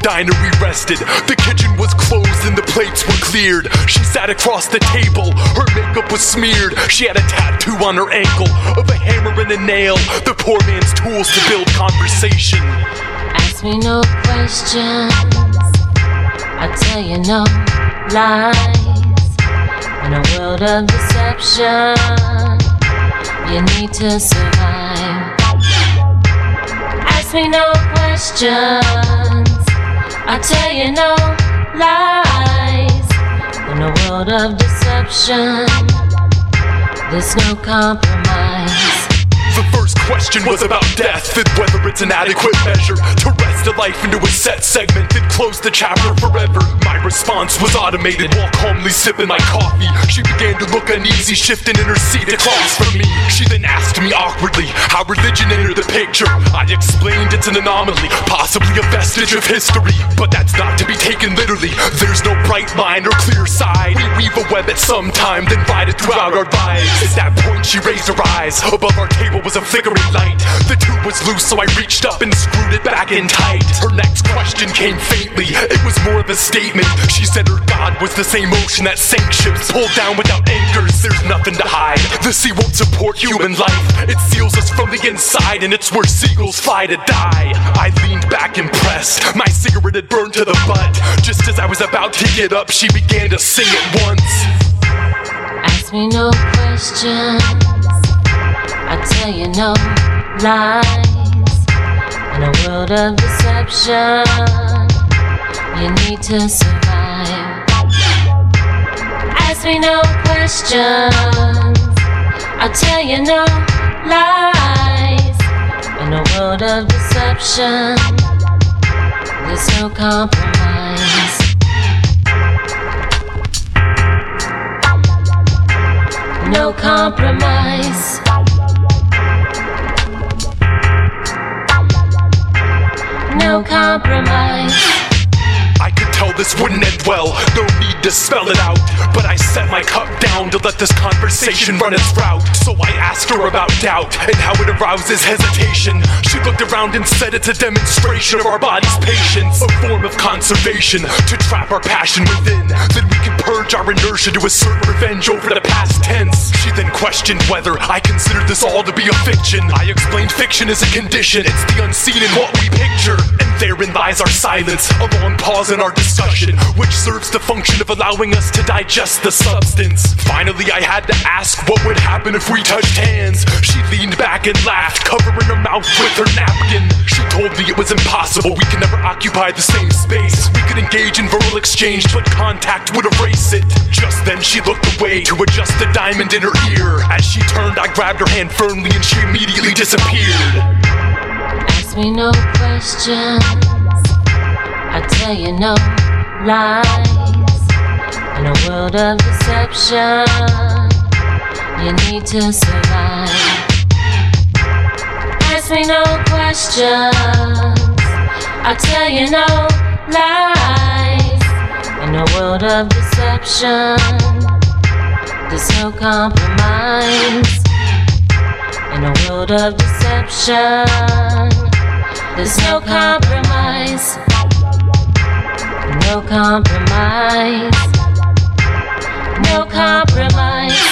diner we rested. The kitchen was closed and the plates were cleared. She sat across the table, her makeup was smeared. She had a tattoo on her ankle of a hammer and a nail, the poor man's tools to build conversation. Ask me no questions, I'll tell you no lies. In a world of deception, you need to survive. Ask me no questions, I'll tell you no lies. In a world of deception, there's no compromise. The first question was about death and whether it's an adequate measure to wrest a life into a set segment and close the chapter forever. My response was automated while calmly sipping my coffee. She began to look uneasy, shifting in her seat across from me. She then asked me awkwardly how religion entered the picture. I explained it's an anomaly, possibly a vestige of history, but that's not to be taken literally. There's no bright line or clear side. We weave a web at some time, then ride it throughout our lives. At that point she raised her eyes. Above our table was a flickering light. The tube was loose, so I reached up and screwed it back in tight. Her next question came faintly, it was more of a statement. She said her God was the same ocean that sank ships, pulled down without anchors. There's nothing to hide, the sea won't support human life. It seals us from the inside, and it's where seagulls fly to die. I leaned back impressed, my cigarette had burned to the butt. Just as I was about to get up, she began to sing at once. Ask me no questions, I'll tell you no lies. In a world of deception, you need to survive. Ask me no questions, I'll tell you no lies. In a world of deception, there's no compromise. No compromise. No compromise. I could tell this wouldn't end well, no need to spell it out. But I set my cup down to let this conversation run its route. So I asked her about doubt and how it arouses hesitation. She looked around and said it's a demonstration of our body's patience, a form of conservation to trap our passion within. Then we can purge our inertia to assert revenge over the past tense. She then questioned whether I considered this all to be a fiction. I explained fiction is a condition, it's the unseen in what we picture. And therein lies our silence, a long pause in our discussion, which serves the function of allowing us to digest the substance. Finally I had to ask what would happen if we touched hands. She leaned back and laughed, covering her mouth with her napkin. She told me it was impossible, we could never occupy the same space. We could engage in verbal exchange, but contact would erase it. Just then she looked away to adjust the diamond in her ear. As she turned, I grabbed her hand firmly and she immediately disappeared. Ask me no questions, I'll tell you no lies. In a world of deception, you need to survive. Ask me no questions, I'll tell you no lies. In a world of deception, there's no compromise. In a world of deception, there's no compromise. No compromise. No compromise.